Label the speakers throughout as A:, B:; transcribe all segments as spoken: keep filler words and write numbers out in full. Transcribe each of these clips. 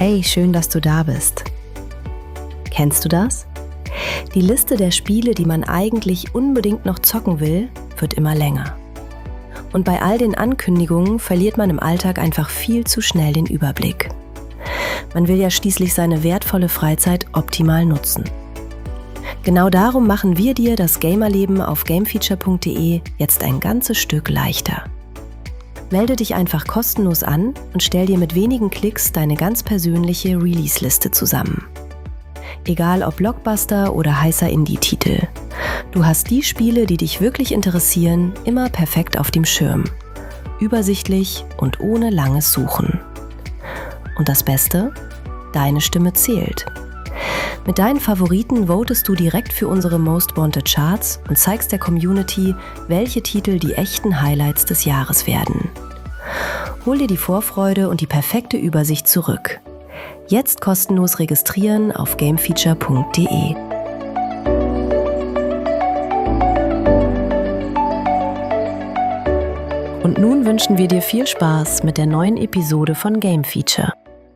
A: Hey, schön, dass du da bist. Kennst du das? Die Liste der Spiele, die man eigentlich unbedingt noch zocken will, wird immer länger. Und bei all den Ankündigungen verliert man im Alltag einfach viel zu schnell den Überblick. Man will ja schließlich seine wertvolle Freizeit optimal nutzen. Genau darum machen wir dir das Gamerleben auf gamefeature punkt de jetzt ein ganzes Stück leichter. Melde dich einfach kostenlos an und stell dir mit wenigen Klicks deine ganz persönliche Release-Liste zusammen. Egal ob Blockbuster oder heißer Indie-Titel. Du hast die Spiele, die dich wirklich interessieren, immer perfekt auf dem Schirm. Übersichtlich und ohne langes Suchen. Und das Beste? Deine Stimme zählt. Mit deinen Favoriten votest du direkt für unsere Most Wanted Charts und zeigst der Community, welche Titel die echten Highlights des Jahres werden. Hol dir die Vorfreude und die perfekte Übersicht zurück. Jetzt kostenlos registrieren auf gamefeature punkt de. Und nun wünschen wir dir viel Spaß mit der neuen Episode von Game Feature.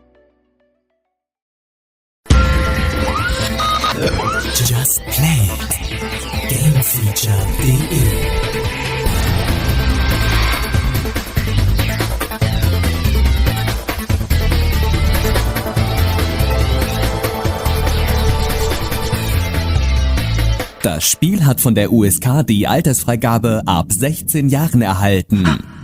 B: Just Play it. gamefeature punkt de Das Spiel hat von der U S K die Altersfreigabe ab sechzehn Jahren erhalten.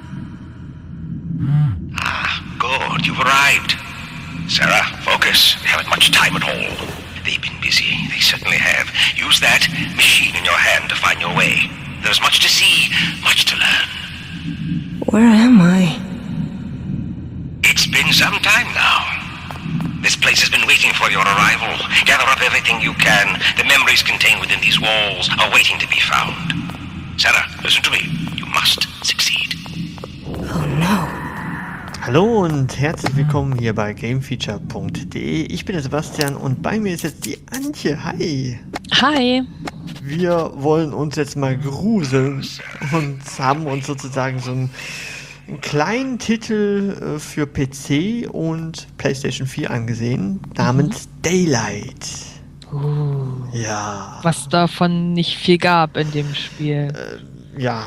C: Ah, good, you've arrived. Sarah, focus. They haven't much time at all. They've been busy, they certainly have. Use that machine in your hand to find your way. There's much to see, much to learn.
A: Where am I?
C: It's been some time now. This place has been waiting for your arrival. Gather up everything you can. The memories contained within these walls are waiting to be found. Sarah, listen to me. You must succeed.
A: Oh no.
D: Hallo und herzlich willkommen hier bei gamefeature punkt de. Ich bin der Sebastian und bei mir ist jetzt die Antje. Hi.
E: Hi.
D: Wir wollen uns jetzt mal gruseln und haben uns sozusagen so einen, einen kleinen Titel für P C und PlayStation vier angesehen, namens mhm. Daylight.
E: Uh,
D: ja.
E: Was davon nicht viel gab in dem Spiel.
D: Äh, ja.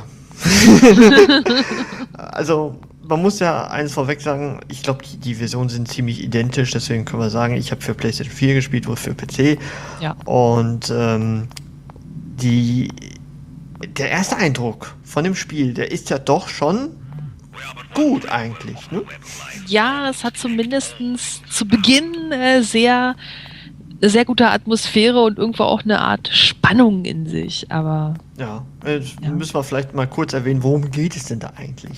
D: Also man muss ja eins vorweg sagen, ich glaube, die, die Versionen sind ziemlich identisch, deswegen können wir sagen, ich habe für PlayStation vier gespielt, wohl für P C.
E: Ja.
D: Und ähm, die, der erste Eindruck von dem Spiel, der ist ja doch schon gut eigentlich, ne?
E: Ja, es hat zumindest zu Beginn äh, sehr, sehr gute Atmosphäre und irgendwo auch eine Art Spannung in sich, aber...
D: Ja, äh,
E: ja.
D: müssen wir vielleicht mal kurz erwähnen, worum geht es denn da eigentlich?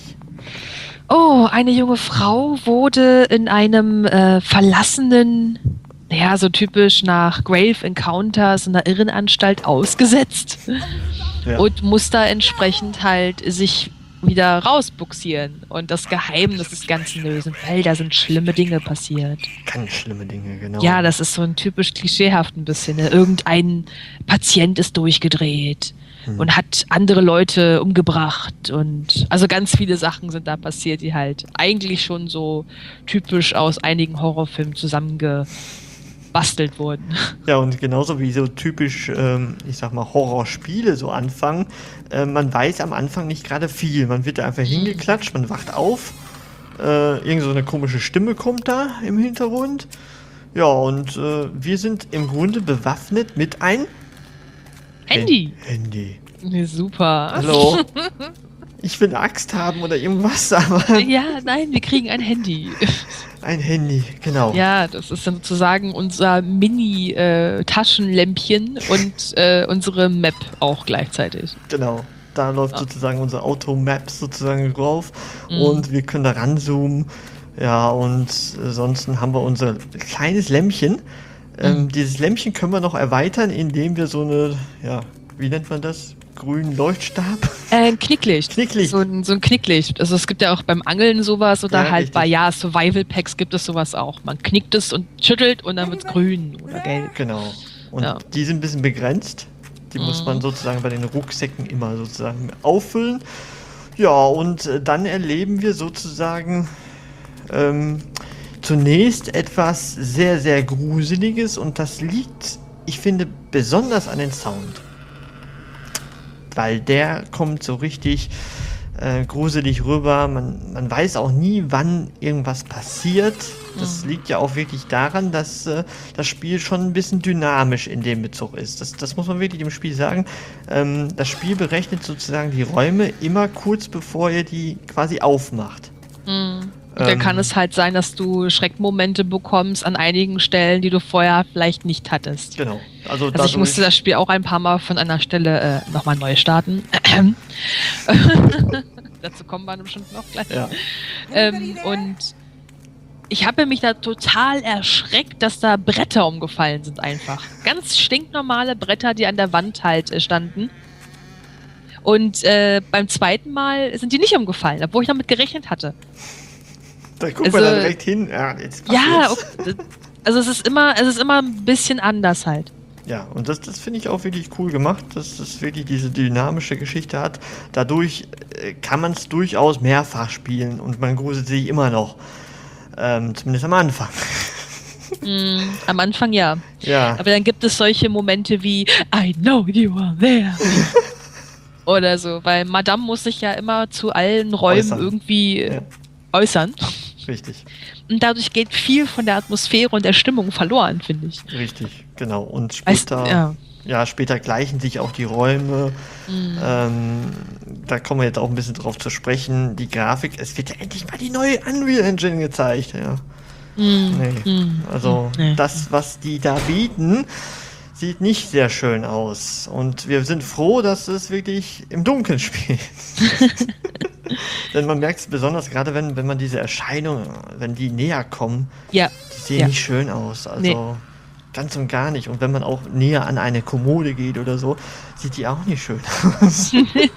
E: Oh, eine junge Frau wurde in einem äh, verlassenen, ja, so typisch nach Grave Encounters in einer Irrenanstalt ausgesetzt
D: Ja.
E: und muss da entsprechend halt sich wieder rausbuxieren und das Geheimnis des Ganzen lösen, weil da sind schlimme Dinge passiert.
D: Ganz schlimme Dinge, genau.
E: Ja, das ist so ein typisch klischeehaft ein bisschen. Ne? Irgendein Patient ist durchgedreht hm. und hat andere Leute umgebracht und also ganz viele Sachen sind da passiert, die halt eigentlich schon so typisch aus einigen Horrorfilmen zusammengebastelt wurden.
D: Ja, und genauso wie so typisch, ähm, ich sag mal, Horrorspiele so anfangen, äh, man weiß am Anfang nicht gerade viel. Man wird da einfach hingeklatscht, man wacht auf, äh, irgend so eine komische Stimme kommt da im Hintergrund. Ja, und äh, wir sind im Grunde bewaffnet mit ein
E: Handy.
D: Handy.
E: Nee, super.
D: Hallo. Ich will eine Axt haben oder irgendwas, aber
E: Ja, nein, wir kriegen ein Handy.
D: ein Handy, genau.
E: Ja, das ist sozusagen unser Mini-Taschenlämpchen und äh, unsere Map auch gleichzeitig.
D: Genau. Da läuft
E: Ja.
D: sozusagen unser Auto-Map sozusagen drauf
E: Mhm.
D: und wir können da ranzoomen. Ja, und äh, sonst haben wir unser kleines Lämpchen. Ähm,
E: Mhm.
D: Dieses Lämpchen können wir noch erweitern, indem wir so eine, ja, wie nennt man das? Grünen Leuchtstab?
E: Äh, ein Knicklicht.
D: Knicklicht.
E: So ein, so ein Knicklicht. Also es gibt ja auch beim Angeln sowas oder
D: Ja,
E: halt
D: richtig.
E: bei ja, Survival Packs gibt es sowas auch. Man knickt es und schüttelt und dann wird es grün oder gelb.
D: Genau. Und
E: Ja.
D: die sind ein bisschen begrenzt. Die muss man
E: Mhm.
D: sozusagen bei den Rucksäcken immer sozusagen auffüllen. Ja, und äh, dann erleben wir sozusagen ähm, zunächst etwas sehr, sehr Gruseliges und das liegt, ich finde, besonders an den Sound. Weil der kommt so richtig äh, gruselig rüber. Man, man weiß auch nie, wann irgendwas passiert. Das mhm. liegt ja auch wirklich daran, dass äh, das Spiel schon ein bisschen dynamisch in dem Bezug ist. Das, das muss man wirklich dem Spiel sagen. Ähm, das Spiel berechnet sozusagen die Räume immer kurz bevor ihr die quasi aufmacht.
E: Mhm. Und dann kann es halt sein, dass du Schreckmomente bekommst an einigen Stellen, die du vorher vielleicht nicht hattest.
D: Genau. Also,
E: also ich musste das Spiel auch ein paar Mal von einer Stelle äh, nochmal neu starten. Dazu kommen wir bestimmt noch gleich.
D: Ja.
E: Ähm, und ich habe mich da total erschreckt, dass da Bretter umgefallen sind einfach. Ganz stinknormale Bretter, die an der Wand halt äh, standen. Und äh, beim zweiten Mal sind die nicht umgefallen, obwohl ich damit gerechnet hatte.
D: Da guckt
E: also,
D: man da direkt hin. Ja, jetzt
E: ja okay. Also es ist immer, es ist immer ein bisschen anders halt.
D: Ja, und das, das finde ich auch wirklich cool gemacht, dass es wirklich diese dynamische Geschichte hat. Dadurch äh, kann man es durchaus mehrfach spielen und man gruselt sich immer noch. Ähm, zumindest am Anfang.
E: Mm, am Anfang ja.
D: Ja.
E: Aber dann gibt es solche Momente wie I know you are there. Oder so, weil Madame muss sich ja immer zu allen Räumen äußern. irgendwie ja. äußern.
D: Richtig.
E: Und dadurch geht viel von der Atmosphäre und der Stimmung verloren, finde ich.
D: Richtig, genau. Und später,
E: weißt, ja.
D: ja, später gleichen sich auch die Räume.
E: Mhm.
D: Ähm, da kommen wir jetzt auch ein bisschen drauf zu sprechen. Die Grafik, es wird ja endlich mal die neue Unreal Engine gezeigt. Ja.
E: Mhm.
D: Nee.
E: Mhm.
D: Also
E: nee.
D: das, was die da bieten, sieht nicht sehr schön aus. Und wir sind froh, dass es wirklich im Dunkeln spielt. Denn man merkt es besonders, gerade wenn, wenn man diese Erscheinungen, wenn die näher kommen,
E: ja.
D: die sehen
E: ja.
D: nicht schön aus. Also
E: nee.
D: ganz und gar nicht. Und wenn man auch näher an eine Kommode geht oder so, sieht die auch nicht schön aus.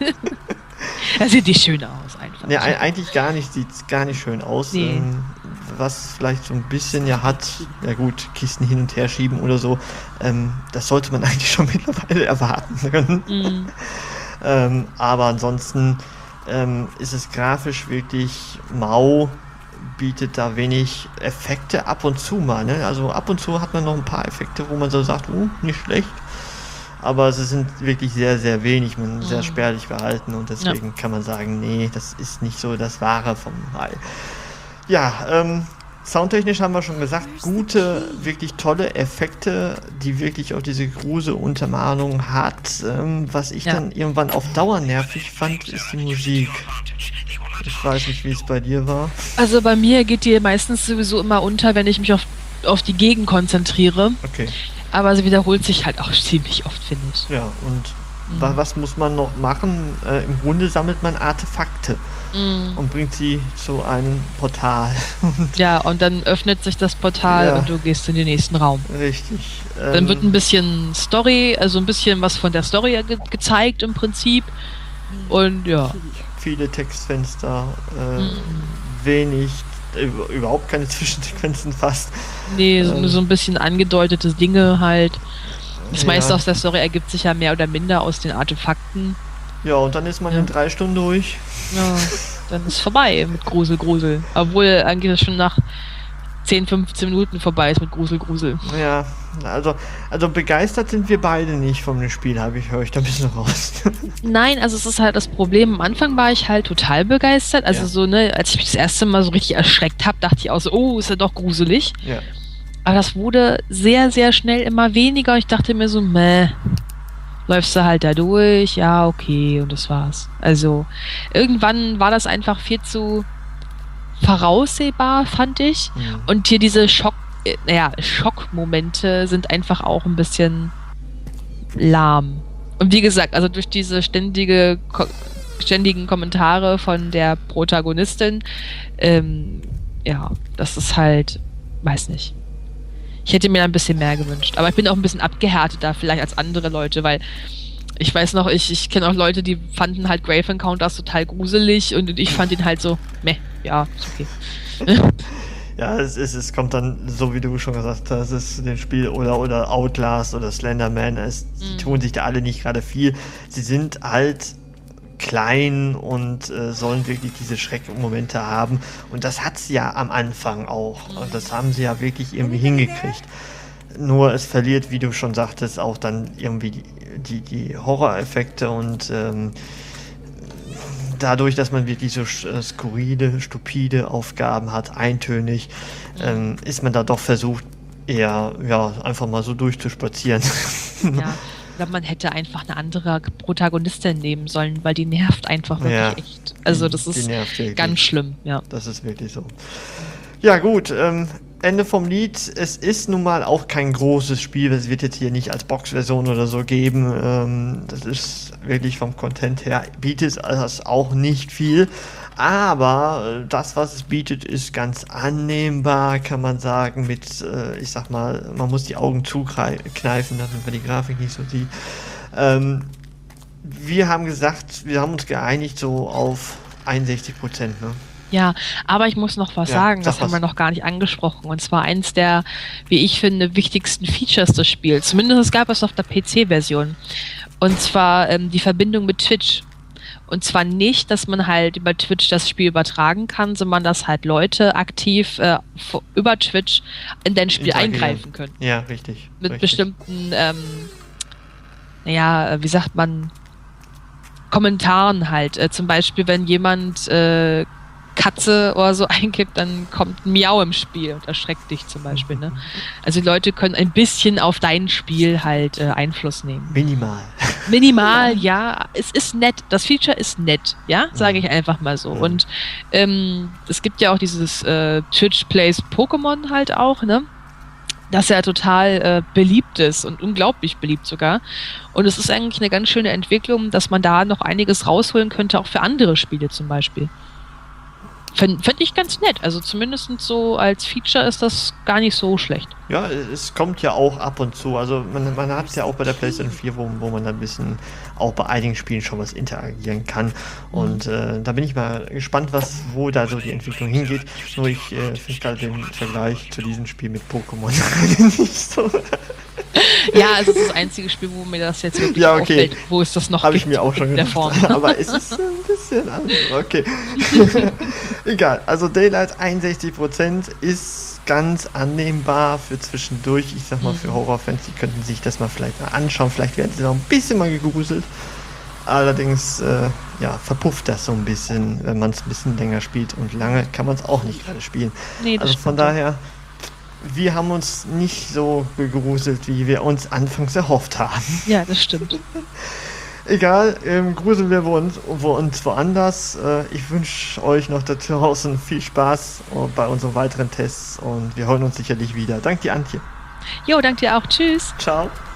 E: Das sieht nicht schön aus, einfach.
D: Nee, eigentlich gar nicht, sieht gar nicht schön aus.
E: Nee.
D: Ähm, was vielleicht so ein bisschen ja hat, ja gut, Kisten hin und her schieben oder so, ähm, das sollte man eigentlich schon mittlerweile erwarten können.
E: Mm.
D: ähm, aber ansonsten ähm, ist es grafisch wirklich mau, bietet da wenig Effekte ab und zu mal. Ne? Also ab und zu hat man noch ein paar Effekte, wo man so sagt, uh, nicht schlecht. Aber sie sind wirklich sehr, sehr wenig, man mm. sehr spärlich gehalten und deswegen ja. kann man sagen, nee, das ist nicht so das Wahre vom Teil. Ja, ähm, soundtechnisch haben wir schon gesagt, gute, wirklich tolle Effekte, die wirklich auch diese Grusel-Untermalung hat. Ähm, was ich ja. dann irgendwann auf Dauer nervig fand, ist die Musik. Ich weiß nicht, wie es bei dir war.
E: Also bei mir geht die meistens sowieso immer unter, wenn ich mich auf, auf die Gegend konzentriere.
D: Okay.
E: Aber sie wiederholt sich halt auch ziemlich oft, finde ich.
D: Ja, und mhm. was muss man noch machen? Äh, im Grunde sammelt man Artefakte. Mm. Und bringt sie zu einem Portal.
E: Ja, und dann öffnet sich das Portal ja. und du gehst in den nächsten Raum.
D: Richtig.
E: Ähm, dann wird ein bisschen Story, also ein bisschen was von der Story ge- gezeigt im Prinzip. Und ja.
D: Viele Textfenster, äh, mm. wenig, äh, überhaupt keine Zwischensequenzen fast.
E: Nee, so, ähm, so ein bisschen angedeutete Dinge halt. Das
D: ja.
E: meiste aus der Story ergibt sich ja mehr oder minder aus den Artefakten.
D: Ja, und dann ist man ja. in drei Stunden durch.
E: Ja, dann ist vorbei mit Grusel, Grusel. Obwohl eigentlich schon nach zehn, fünfzehn Minuten vorbei ist mit Grusel, Grusel.
D: Ja, also, also begeistert sind wir beide nicht von dem Spiel, habe ich, höre ich da ein bisschen raus.
E: Nein, also es ist halt das Problem. Am Anfang war ich halt total begeistert. Also ja. so, ne, als ich mich das erste Mal so richtig erschreckt habe, dachte ich auch so, oh, ist ja doch gruselig.
D: Ja.
E: Aber das wurde sehr, sehr schnell immer weniger. Ich dachte mir so, meh. Läufst du halt da durch, ja, okay, und das war's. Also, irgendwann war das einfach viel zu voraussehbar, fand ich. Mhm. Und hier diese Schock, äh, naja, Schockmomente sind einfach auch ein bisschen lahm. Und wie gesagt, also durch diese ständige, ko- ständigen Kommentare von der Protagonistin, ähm, ja, das ist halt, weiß nicht. Ich hätte mir ein bisschen mehr gewünscht. Aber ich bin auch ein bisschen abgehärteter vielleicht als andere Leute, weil ich weiß noch, ich, ich kenne auch Leute, die fanden halt Grave Encounters total gruselig und ich fand ihn halt so, meh, ja, ist okay.
D: Ja, es, ist, es kommt dann, so wie du schon gesagt hast, es ist dem Spiel oder, oder Outlast oder Slenderman, es, die mm. tun sich da alle nicht gerade viel. Sie sind halt klein und äh, sollen wirklich diese Schreckmomente haben. Und das hat sie ja am Anfang auch. Und das haben sie ja wirklich irgendwie hingekriegt. Nur es verliert, wie du schon sagtest, auch dann irgendwie die, die, die Horroreffekte und ähm, dadurch, dass man wirklich so äh, skurrile, stupide Aufgaben hat, eintönig, ähm, ist man da doch versucht, eher ja, einfach mal so durchzuspazieren.
E: Ja, oder man hätte einfach eine andere Protagonistin nehmen sollen, weil die nervt einfach wirklich
D: Ja,
E: echt. Also das
D: die
E: ist
D: nervt wirklich.
E: ganz schlimm, ja.
D: Das ist wirklich so. Ja gut, ähm, Ende vom Lied. Es ist nun mal auch kein großes Spiel. Es wird jetzt hier nicht als Box-Version oder so geben. Ähm, das ist wirklich vom Content her, bietet es auch nicht viel. Aber das, was es bietet, ist ganz annehmbar, kann man sagen. Mit, äh, ich sag mal, man muss die Augen zukneifen, damit man die Grafik nicht so sieht. Ähm, wir haben gesagt, wir haben uns geeinigt so auf einundsechzig Prozent, ne?
E: Ja, aber ich muss noch was
D: Ja,
E: sagen,
D: sag
E: das haben
D: was.
E: wir noch gar nicht angesprochen. Und zwar eins der, wie ich finde, wichtigsten Features des Spiels. Zumindest gab es auf der P C-Version. Und zwar ähm, die Verbindung mit Twitch. Und zwar nicht, dass man halt über Twitch das Spiel übertragen kann, sondern dass halt Leute aktiv äh, vor- über Twitch in dein Spiel
D: Interagieren.
E: eingreifen können.
D: Ja, richtig.
E: Mit
D: richtig.
E: bestimmten, ähm, naja, äh, wie sagt man, Kommentaren halt. Äh, zum Beispiel, wenn jemand äh, Katze oder so eingibt, dann kommt ein Miau im Spiel und erschreckt dich zum Beispiel. Ne? Also die Leute können ein bisschen auf dein Spiel halt äh, Einfluss nehmen.
D: Minimal.
E: Minimal, ja. Es ist nett. Das Feature ist nett, ja, sage ich einfach mal so.
D: Mhm.
E: Und ähm, es gibt ja auch dieses äh, Twitch Plays Pokémon halt auch, ne? Das ja total äh, beliebt ist und unglaublich beliebt sogar. Und es ist eigentlich eine ganz schöne Entwicklung, dass man da noch einiges rausholen könnte, auch für andere Spiele zum Beispiel. Fände fänd ich ganz nett. Also zumindest so als Feature ist das gar nicht so schlecht.
D: Ja, es kommt ja auch ab und zu. Also man, man hat es ja auch bei der PlayStation vier, wo, wo man ein bisschen auch bei einigen Spielen schon was interagieren kann. Und äh, da bin ich mal gespannt, was, wo da so die Entwicklung hingeht. Nur ich äh, finde gerade den Vergleich zu diesem Spiel mit Pokémon nicht so.
E: Ja, also das ist das einzige Spiel, wo mir das jetzt wirklich
D: Ja, okay.
E: auffällt, wo es das noch
D: Habe ich
E: gibt
D: mir auch schon
E: in der
D: gedacht.
E: Form.
D: Aber es ist ein bisschen anders. Okay. Egal. Also Daylight einundsechzig Prozent ist ganz annehmbar für zwischendurch. Ich sag mal, für Horrorfans, die könnten sich das mal vielleicht mal anschauen. Vielleicht werden sie noch ein bisschen mal gegruselt. Allerdings, äh, ja, verpufft das so ein bisschen, wenn man es ein bisschen länger spielt. Und lange kann man es auch nicht gerade spielen.
E: Nee, das
D: Also von
E: stimmt.
D: daher, wir haben uns nicht so gegruselt, wie wir uns anfangs erhofft haben.
E: Ja, das stimmt.
D: Egal, ähm, gruseln wir uns, wo, uns woanders. Äh, ich wünsche euch noch da draußen viel Spaß äh, bei unseren weiteren Tests und wir hören uns sicherlich wieder. Danke dir, Antje.
E: Jo, danke dir auch. Tschüss.
D: Ciao.